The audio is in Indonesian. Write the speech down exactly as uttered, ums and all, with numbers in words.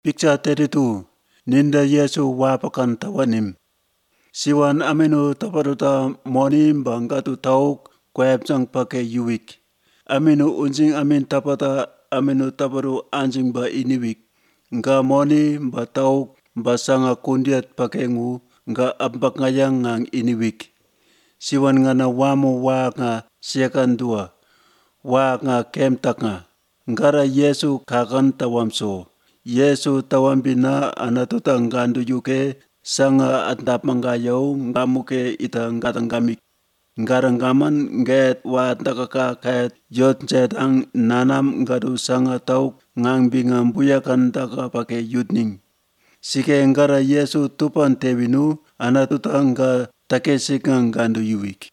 Picture thirty-two. Ninda Yesu wapakan tawanim. Siwan aminu taparuta monim bangatu tauk kweb jang pake yuwik. Aminu unjing amin tapata aminu taparu anjing ba iniwik. Nga moni ba tauk ba sanga kundiat pake ngu nga ambak ngayang ngang iniwik. Siwan nga na wamu wa nga siakan dua. Wa nga kemtak nga. Ngara Yesu kakan tawamso. Yesu tawambina anatuta ngandu yuke sanga atap mangayaw ngamuke ita ngatanggamik. Ngarangaman nget wa takaka ket yot jetang nanam ngadu sanga tauk ngang bingam buyakan taka pake yutning. Sike ngara Yesu tupan tewinu anatuta nga takesik ngandu yuwik.